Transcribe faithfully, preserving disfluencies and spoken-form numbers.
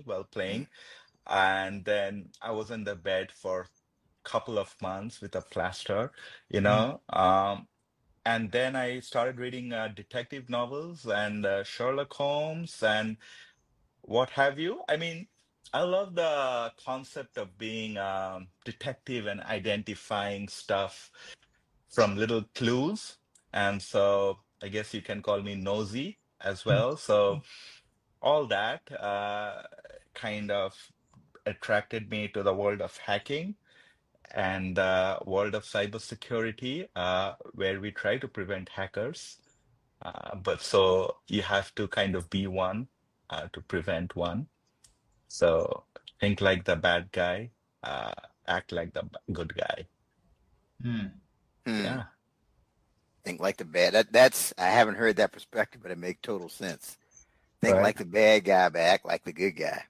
me while Mm. playing. And then I was in the bed for a couple of months with a plaster, you Mm. know. Um, and then I started reading uh, detective novels and uh, Sherlock Holmes and what have you. I mean, I love the concept of being a detective and identifying stuff from little clues. And so I guess you can call me nosy as Mm. well. So all that uh, kind of attracted me to the world of hacking and uh, world of cybersecurity, uh, where we try to prevent hackers. Uh, but so you have to kind of be one uh, to prevent one. So think like the bad guy, uh, act like the b- good guy. Mm. Hmm. Yeah. Think like the bad. That that's I haven't heard that perspective, but it makes total sense. Think Right. like the bad guy, but act like the good guy.